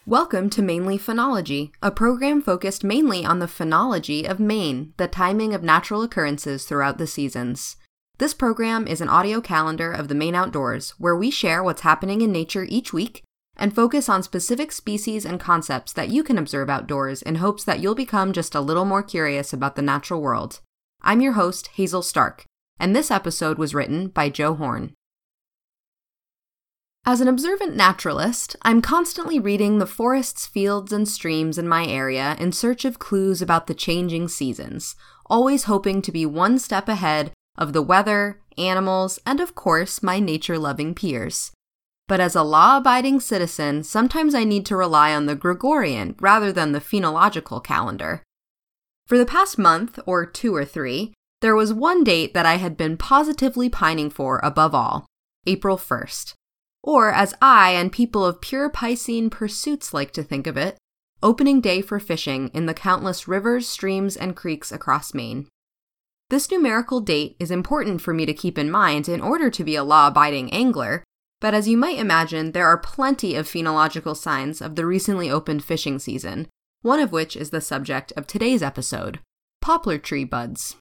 Welcome to Mainly Phenology, a program focused mainly on the phenology of Maine, the timing of natural occurrences throughout the seasons. This program is an audio calendar of the Maine outdoors, where we share what's happening in nature each week and focus on specific species and concepts that you can observe outdoors in hopes that you'll become just a little more curious about the natural world. I'm your host, Hazel Stark, and this episode was written by Joe Horn. As an observant naturalist, I'm constantly reading the forests, fields, and streams in my area in search of clues about the changing seasons, always hoping to be one step ahead of the weather, animals, and of course, my nature-loving peers. But as a law-abiding citizen, sometimes I need to rely on the Gregorian rather than the phenological calendar. For the past month, or 2 or 3, there was one date that I had been positively pining for above all, April 1st. Or, as I and people of pure Piscean pursuits like to think of it, opening day for fishing in the countless rivers, streams, and creeks across Maine. This numerical date is important for me to keep in mind in order to be a law-abiding angler, but as you might imagine, there are plenty of phenological signs of the recently opened fishing season, one of which is the subject of today's episode, poplar tree buds.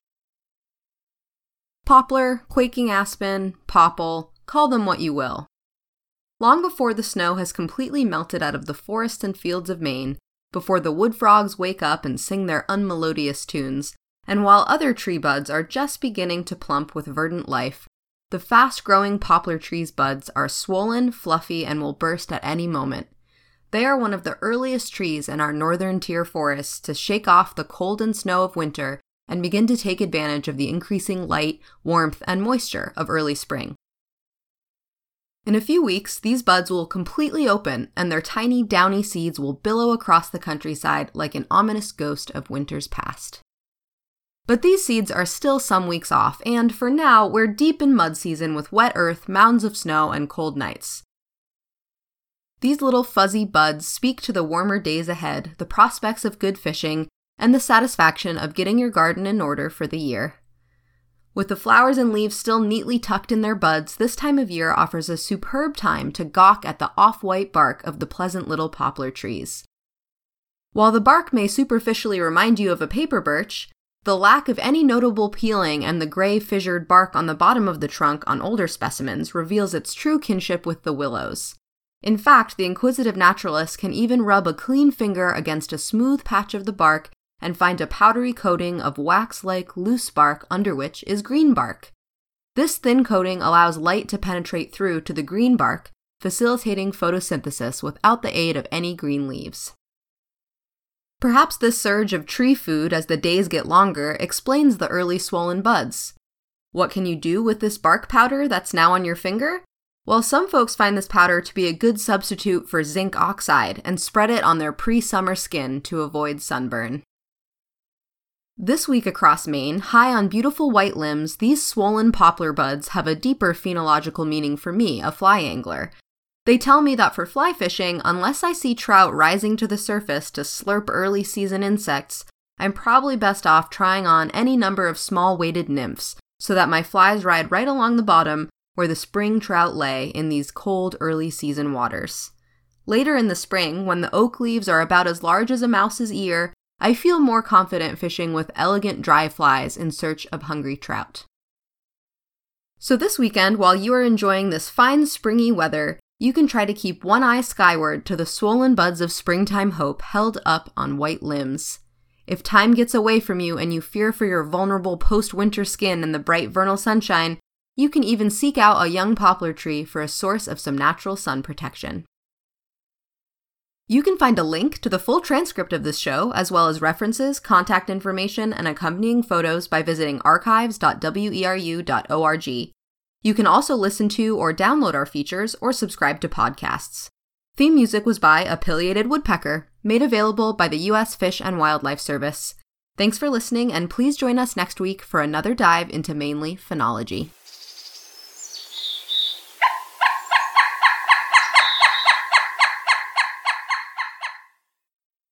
Poplar, quaking aspen, popple, call them what you will. Long before the snow has completely melted out of the forests and fields of Maine, before the wood frogs wake up and sing their unmelodious tunes, and while other tree buds are just beginning to plump with verdant life, the fast-growing poplar tree's buds are swollen, fluffy, and will burst at any moment. They are one of the earliest trees in our northern tier forests to shake off the cold and snow of winter and begin to take advantage of the increasing light, warmth, and moisture of early spring. In a few weeks, these buds will completely open, and their tiny, downy seeds will billow across the countryside like an ominous ghost of winters past. But these seeds are still some weeks off, and for now, we're deep in mud season with wet earth, mounds of snow, and cold nights. These little fuzzy buds speak to the warmer days ahead, the prospects of good fishing, and the satisfaction of getting your garden in order for the year. With the flowers and leaves still neatly tucked in their buds, this time of year offers a superb time to gawk at the off-white bark of the pleasant little poplar trees. While the bark may superficially remind you of a paper birch, the lack of any notable peeling and the gray fissured bark on the bottom of the trunk on older specimens reveals its true kinship with the willows. In fact, the inquisitive naturalist can even rub a clean finger against a smooth patch of the bark and find a powdery coating of wax-like loose bark under which is green bark. This thin coating allows light to penetrate through to the green bark, facilitating photosynthesis without the aid of any green leaves. Perhaps this surge of tree food as the days get longer explains the early swollen buds. What can you do with this bark powder that's now on your finger? Well, some folks find this powder to be a good substitute for zinc oxide and spread it on their pre-summer skin to avoid sunburn. This week across Maine, high on beautiful white limbs, these swollen poplar buds have a deeper phenological meaning for me, a fly angler. They tell me that for fly fishing, unless I see trout rising to the surface to slurp early season insects, I'm probably best off trying on any number of small weighted nymphs, so that my flies ride right along the bottom where the spring trout lay in these cold early season waters. Later in the spring, when the oak leaves are about as large as a mouse's ear, I feel more confident fishing with elegant dry flies in search of hungry trout. So this weekend, while you are enjoying this fine springy weather, you can try to keep one eye skyward to the swollen buds of springtime hope held up on white limbs. If time gets away from you and you fear for your vulnerable post-winter skin in the bright vernal sunshine, you can even seek out a young poplar tree for a source of some natural sun protection. You can find a link to the full transcript of this show, as well as references, contact information, and accompanying photos by visiting archives.weru.org. You can also listen to or download our features or subscribe to podcasts. Theme music was by A Pileated Woodpecker, made available by the U.S. Fish and Wildlife Service. Thanks for listening, and please join us next week for another dive into Mainly Phenology.